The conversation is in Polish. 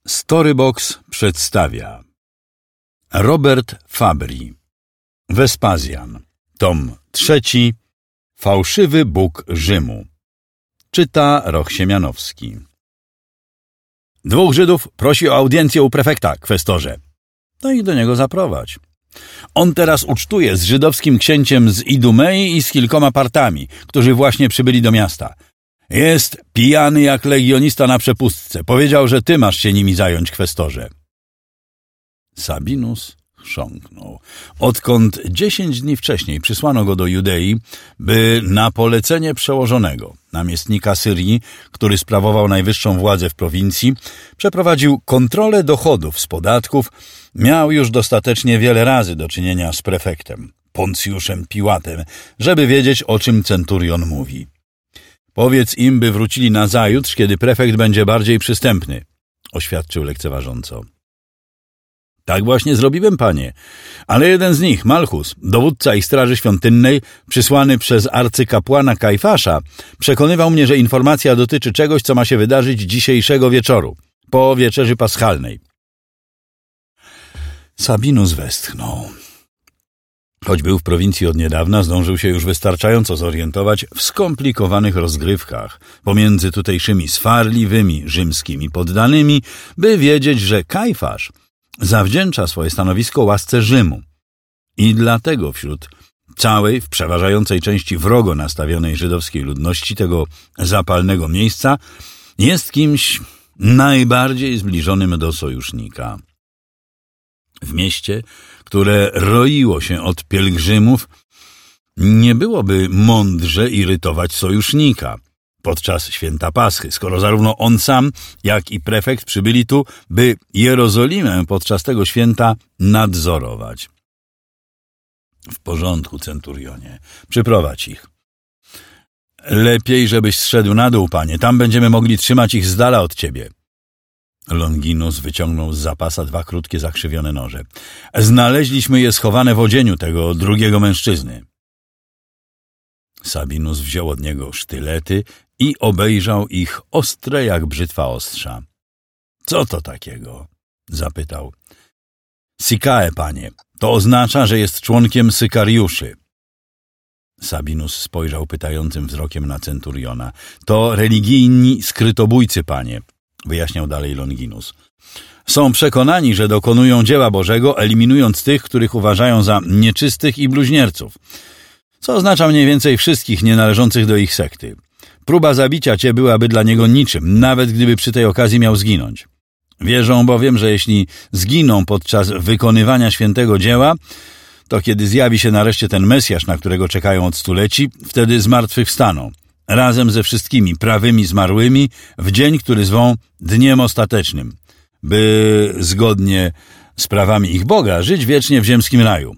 Storybox przedstawia Robert Fabry, Wespazjan, tom 3, Fałszywy Bóg Rzymu. Czyta Roch Siemianowski. 2 Żydów prosi o audiencję u prefekta, kwestorze. No i do niego zaprowadź. On teraz ucztuje z żydowskim księciem z Idumei i z kilkoma partami, którzy właśnie przybyli do miasta. Jest pijany jak legionista na przepustce. Powiedział, że ty masz się nimi zająć, kwestorze. Sabinus chrząknął. Odkąd 10 dni wcześniej przysłano go do Judei, by na polecenie przełożonego, namiestnika Syrii, który sprawował najwyższą władzę w prowincji, przeprowadził kontrolę dochodów z podatków, miał już dostatecznie wiele razy do czynienia z prefektem, Poncjuszem Piłatem, żeby wiedzieć, o czym centurion mówi. Powiedz im, by wrócili nazajutrz, kiedy prefekt będzie bardziej przystępny, oświadczył lekceważąco. Tak właśnie zrobiłem, panie, ale jeden z nich, Malchus, dowódca ich straży świątynnej, przysłany przez arcykapłana Kajfasza, przekonywał mnie, że informacja dotyczy czegoś, co ma się wydarzyć dzisiejszego wieczoru, po wieczerzy paschalnej. Sabinus westchnął. Choć był w prowincji od niedawna, zdążył się już wystarczająco zorientować w skomplikowanych rozgrywkach pomiędzy tutejszymi swarliwymi rzymskimi poddanymi, by wiedzieć, że Kajfasz zawdzięcza swoje stanowisko łasce Rzymu. I dlatego wśród całej, w przeważającej części wrogo nastawionej żydowskiej ludności tego zapalnego miejsca jest kimś najbardziej zbliżonym do sojusznika. W mieście, które roiło się od pielgrzymów, nie byłoby mądrze irytować sojusznika podczas święta Paschy, skoro zarówno on sam, jak i prefekt przybyli tu, by Jerozolimę podczas tego święta nadzorować. W porządku, centurionie, przyprowadź ich. Lepiej, żebyś zszedł na dół, panie, tam będziemy mogli trzymać ich z dala od ciebie. Longinus wyciągnął z zapasa 2 krótkie, zakrzywione noże. Znaleźliśmy je schowane w odzieniu tego drugiego mężczyzny. Sabinus wziął od niego sztylety i obejrzał ich ostre jak brzytwa ostrza. Co to takiego? Zapytał. Sikae, panie. To oznacza, że jest członkiem sykariuszy. Sabinus spojrzał pytającym wzrokiem na centuriona. To religijni skrytobójcy, panie, wyjaśniał dalej Longinus. Są przekonani, że dokonują dzieła Bożego, eliminując tych, których uważają za nieczystych i bluźnierców, co oznacza mniej więcej wszystkich nienależących do ich sekty. Próba zabicia cię byłaby dla niego niczym, nawet gdyby przy tej okazji miał zginąć. Wierzą bowiem, że jeśli zginą podczas wykonywania świętego dzieła, to kiedy zjawi się nareszcie ten Mesjasz, na którego czekają od stuleci, wtedy zmartwychwstaną, razem ze wszystkimi prawymi zmarłymi, w dzień, który zwą Dniem Ostatecznym, by zgodnie z prawami ich Boga żyć wiecznie w ziemskim raju.